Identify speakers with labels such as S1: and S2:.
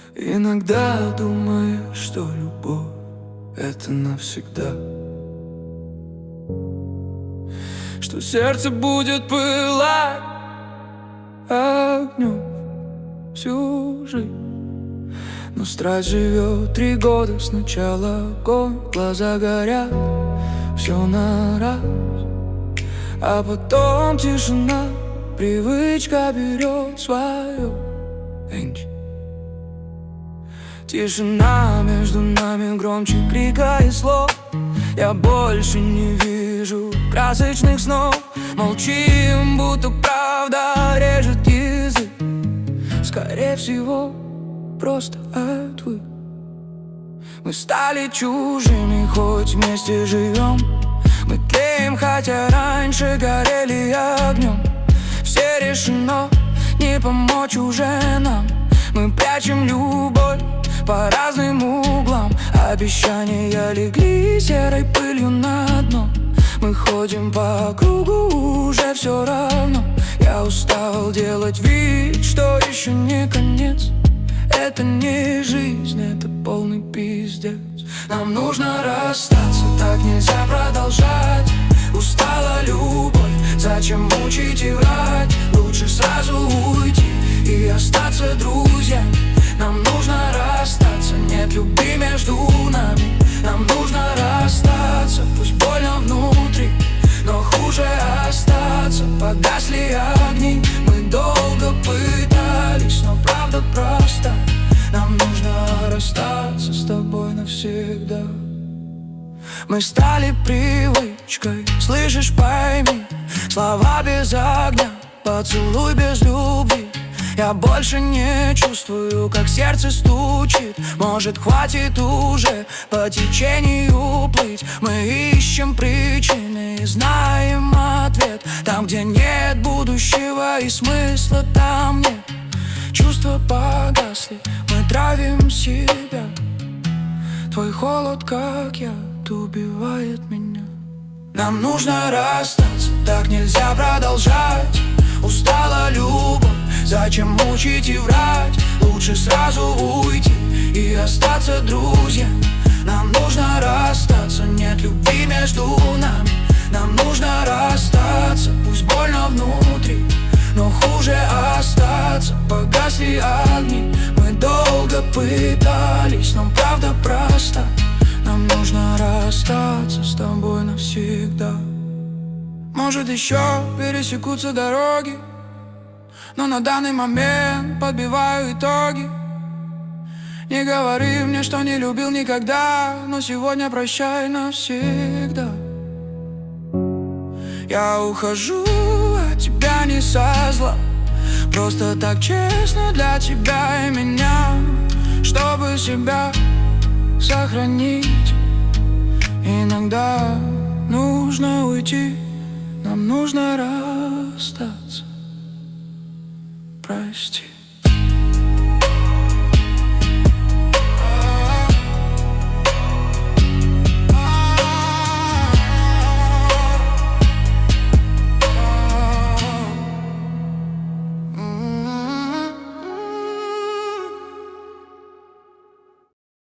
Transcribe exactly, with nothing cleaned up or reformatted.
S1: Иногда думаешь, что любовь — это навсегда, что сердце будет пылать огнем всю жизнь. Но страсть живет три года, сначала огонь, глаза горят, все на раз, а потом тишина, привычка берет свое. Энчи. Тишина между нами громче крика и слов. Я больше не вижу красочных снов. Молчим, будто правда режет язык. Скорее всего, просто отвык. Мы стали чужими, хоть вместе живем. Мы тлеем, хотя раньше горели огнем. Все решено, не помочь уже нам. Мы прячем любовь по разным углам. Обещания легли серой пылью на дно. Мы ходим по кругу, уже все равно. Я устал делать вид, что еще не конец. Это не жизнь, это полный пиздец. Нам нужно расстаться, так нельзя продолжать. Устала любовь, зачем мучить и врать? Лучше сразу уйти и остаться друзьями. Нам нужно расстаться, нет любви между нами. Нам нужно расстаться, пусть больно внутри, но хуже остаться. Погасли огни, мы долго пытались, но правда просто. Нам нужно расстаться с тобой навсегда. Мы стали привычкой, слышишь, пойми. Слова без огня, поцелуй без любви. Я больше не чувствую, как сердце стучит. Может, хватит уже по течению плыть. Мы ищем причины и знаем ответ. Там, где нет будущего и смысла, там нет. Чувства погасли, мы травим себя. Твой холод, как яд, убивает меня. Нам нужно расстаться, так нельзя продолжать. Устала любовь, зачем мучить и врать? Лучше сразу уйти и остаться друзьями. Нам нужно расстаться, нет любви между нами. Нам нужно расстаться, пусть больно внутри, но хуже остаться. Погасли огни, мы долго пытались, но правда проста. Нам нужно расстаться с тобой навсегда. Может, еще пересекутся дороги, но на данный момент подбиваю итоги. Не говори мне, что не любил никогда, но сегодня прощай навсегда. Я ухожу от тебя не со зла, просто так честно для тебя и меня. Чтобы себя сохранить, иногда нужно уйти. Нам нужно расстаться. Прости.